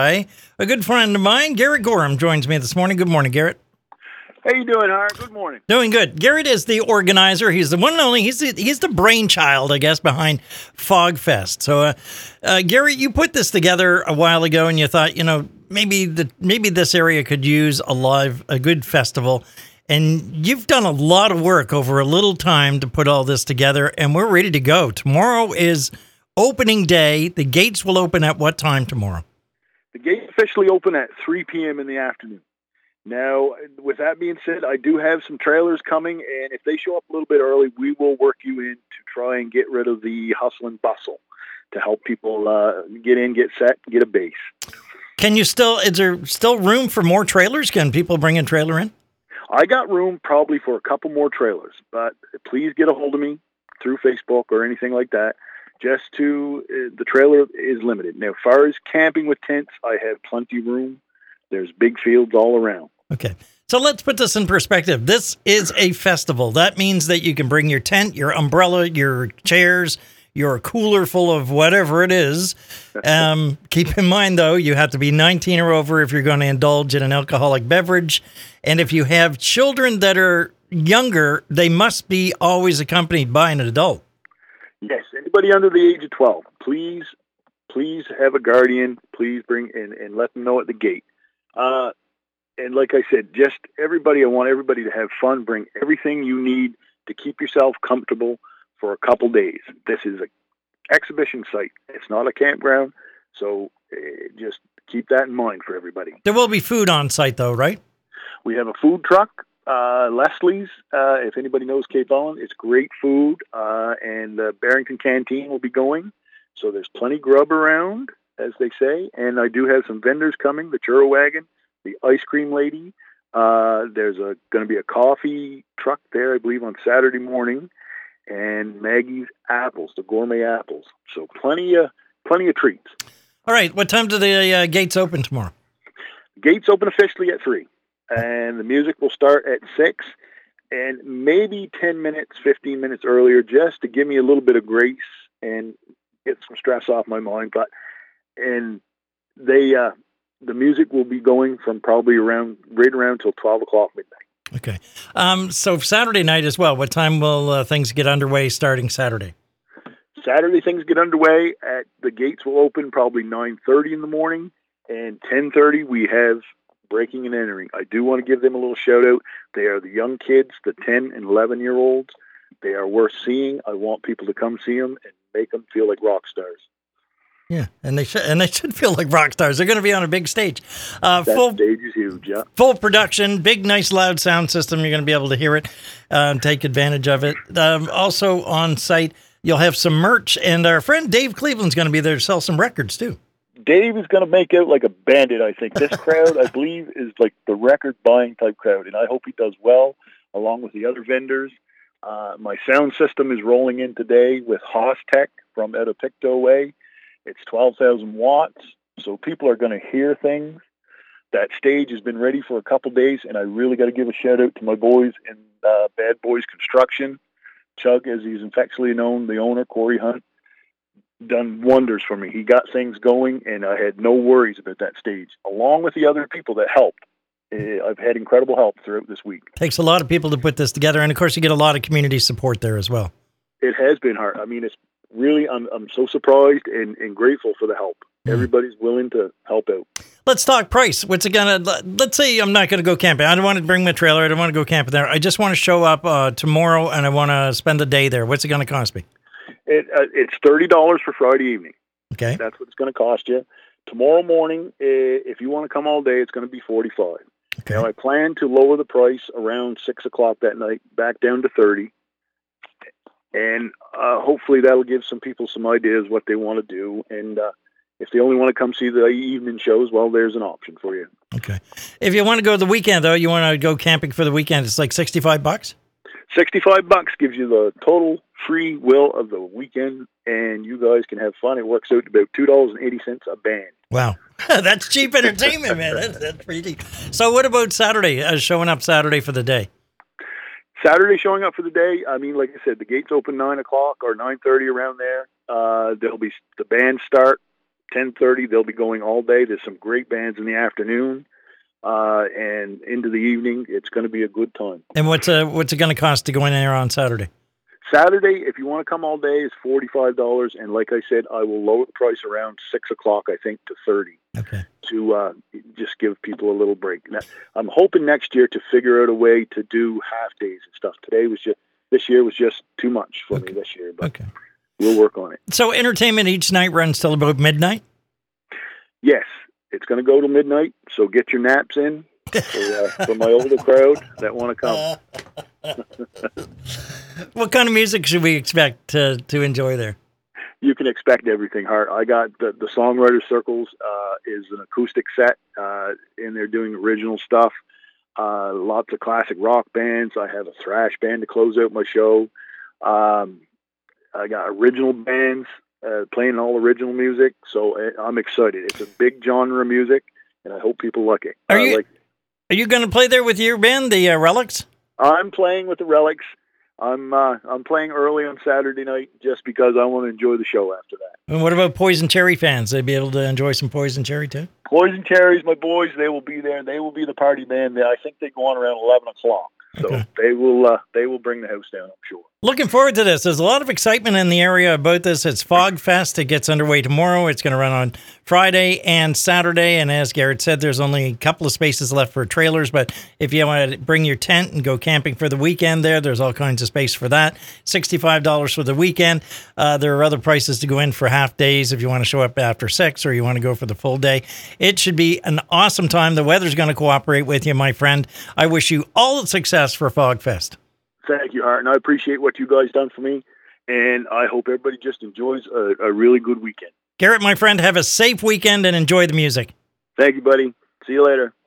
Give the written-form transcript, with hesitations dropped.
by a good friend of mine. Garrett Gorham joins me this morning. Good morning, Garrett. How you doing, Hart? Good morning. Doing good. Garrett is the organizer. He's the one and only. He's the brainchild, I guess, behind Fog Fest. So, Garrett, you put this together a while ago, and you thought, maybe this area could use a good festival. And you've done a lot of work over a little time to put all this together, and we're ready to go. Tomorrow is opening day. The gates will open at what time tomorrow? The gates officially open at 3 p.m. in the afternoon. Now, with that being said, I do have some trailers coming, and if they show up a little bit early, we will work you in to try and get rid of the hustle and bustle to help people get in, get set, get a base. Is there still room for more trailers? Can people bring a trailer in? I got room probably for a couple more trailers, but please get a hold of me through Facebook or anything like that. The trailer is limited. Now, as far as camping with tents, I have plenty room. There's big fields all around. Okay. So let's put this in perspective. This is a festival. That means that you can bring your tent, your umbrella, your chairs, your cooler full of whatever it is. Keep in mind, though, you have to be 19 or over if you're going to indulge in an alcoholic beverage. And if you have children that are younger, they must be always accompanied by an adult. Yes. Anybody under the age of 12, please have a guardian. Please bring in and let them know at the gate. And like I said, I want everybody to have fun. Bring everything you need to keep yourself comfortable for a couple days. This is an exhibition site. It's not a campground. So just keep that in mind for everybody. There will be food on site, though, right? We have a food truck, Leslie's. If anybody knows Cape Ellen, it's great food. And the Barrington Canteen will be going. So there's plenty grub around, as they say. And I do have some vendors coming, the Churro Wagon, the Ice Cream Lady. There's going to be a coffee truck there, I believe, on Saturday morning. And Maggie's Apples, the gourmet apples. So plenty of treats. All right. What time do the gates open tomorrow? Gates open officially at 3. And the music will start at 6. And maybe 10 minutes, 15 minutes earlier, just to give me a little bit of grace and get some stress off my mind. The music will be going from probably right around till 12 o'clock midnight. Okay. So Saturday night as well, what time will things get underway starting Saturday? Saturday, things get underway the gates will open probably 9:30 in the morning, and 10:30 we have breaking and entering. I do want to give them a little shout out. They are the young kids, the 10 and 11-year-olds. They are worth seeing. I want people to come see them and make them feel like rock stars. Yeah, and they should feel like rock stars. They're going to be on a big stage. That stage is huge, yeah. Full production, big, nice, loud sound system. You're going to be able to hear it, take advantage of it. Also on site, you'll have some merch, and our friend Dave Cleveland's going to be there to sell some records, too. Dave is going to make out like a bandit, I think. This crowd, I believe, is like the record-buying type crowd, and I hope he does well, along with the other vendors. My sound system is rolling in today with Haas Tech from Edipicto Way. It's 12,000 watts, so people are going to hear things. That stage has been ready for a couple days, and I really got to give a shout-out to my boys in Bad Boys Construction. Chug, as he's affectionately known, the owner, Corey Hunt, done wonders for me. He got things going, and I had no worries about that stage, along with the other people that helped. I've had incredible help throughout this week. Takes a lot of people to put this together, and of course you get a lot of community support there as well. It has been hard. I mean, it's really, I'm so surprised and grateful for the help. Everybody's willing to help out. Let's talk price. What's it let's say I'm not gonna go camping. I don't want to bring my trailer. I don't want to go camping there. I just want to show up tomorrow and I want to spend the day there. What's it gonna cost me? It's $30 for Friday evening. Okay. That's what it's going to cost you. Tomorrow morning, if you want to come all day, it's going to be $45. Okay. Now, I plan to lower the price around 6 o'clock that night, back down to $30. And hopefully that'll give some people some ideas what they want to do. And if they only want to come see the evening shows, well, there's an option for you. Okay. If you want to go the weekend, though, you want to go camping for the weekend, it's like $65? $65 gives you the total free will of the weekend, and you guys can have fun. It works out to about $2.80 a band. Wow. That's cheap entertainment, man. That's pretty cheap. So what about Saturday, showing up Saturday for the day? Saturday showing up for the day, I mean, like I said, the gates open 9 o'clock or 9:30 around there. There'll be the band start 10:30. They'll be going all day. There's some great bands in the afternoon, and into the evening. It's going to be a good time. And what's it going to cost to go in there on Saturday? Saturday, if you want to come all day, is $45. And like I said, I will lower the price around 6 o'clock, I think, to $30. Okay. To just give people a little break. Now, I'm hoping next year to figure out a way to do half days and stuff. This year was just too much for me this year, but we'll work on it. So entertainment each night runs till about midnight? Yes, it's going to go to midnight, so get your naps in for my older crowd that want to come. What kind of music should we expect to enjoy there? You can expect everything, Hart. I got the Songwriter Circles is an acoustic set, and they're doing original stuff. Lots of classic rock bands. I have a thrash band to close out my show. I got original bands playing all original music, so I'm excited. It's a big genre of music, and I hope people like it. Are you going to play there with your band, the Relics? I'm playing with the Relics. I'm playing early on Saturday night just because I want to enjoy the show after that. And what about Poison Cherry fans? They'd be able to enjoy some Poison Cherry too? Poison Cherry's my boys. They will be there. They will be the party band. I think they go on around 11 o'clock. So they will bring the house down, I'm sure. Looking forward to this. There's a lot of excitement in the area about this. It's Fog Fest. It gets underway tomorrow. It's going to run on Friday and Saturday. And as Garrett said, there's only a couple of spaces left for trailers. But if you want to bring your tent and go camping for the weekend there's all kinds of space for that. $65 for the weekend. There are other prices to go in for half days if you want to show up after 6 or you want to go for the full day. It should be an awesome time. The weather's going to cooperate with you, my friend. I wish you all the success for Fog Fest. Thank you, Hart, and I appreciate what you guys done for me, and I hope everybody just enjoys a really good weekend. Garrett, my friend, have a safe weekend and enjoy the music. Thank you, buddy. See you later.